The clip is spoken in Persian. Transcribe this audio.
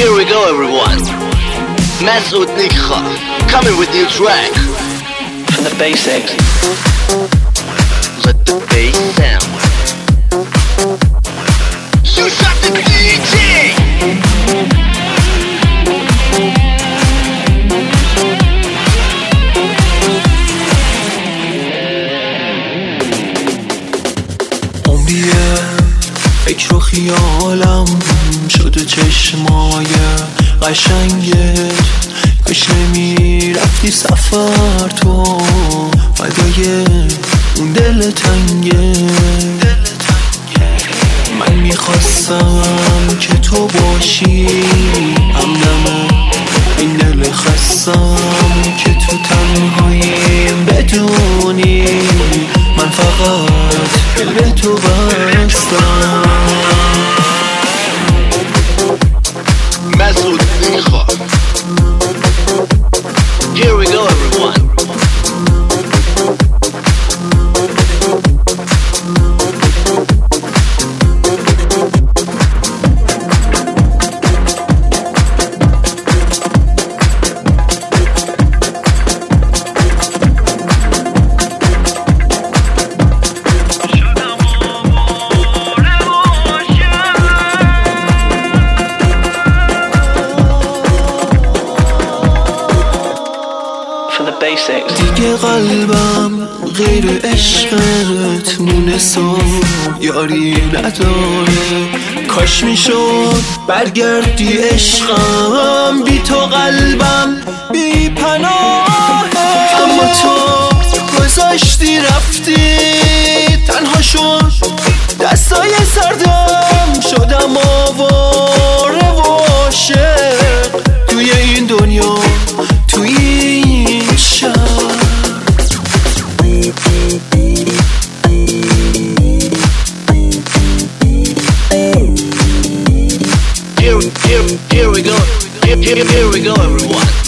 Here we go everyone. Masoud Nikha coming with new track. From the basics. Let the bass sound. You shot the DJ. عمریه فکر و خیالم شده چشمای قشنگت، کاش نمیرفتی سفر تو فدای اون دل تنگه. من میخواستم که تو باشی همدم این دل خستم، که تو تنهاییم بدونی من فقط دل به تو بستم. Masoud Nikha. Here we go everyone. دیگه قلبم غیر عشقت مونس و یاری نداره، کاش میشد برگردی عشقم، بی تو قلبم بی پناهه. اما تو گذاشتی رفتی، تنها شد دستای سردم، شدم آواره و عاشق توی این دنیا، توی این شهر. Here we go. Here we go everyone.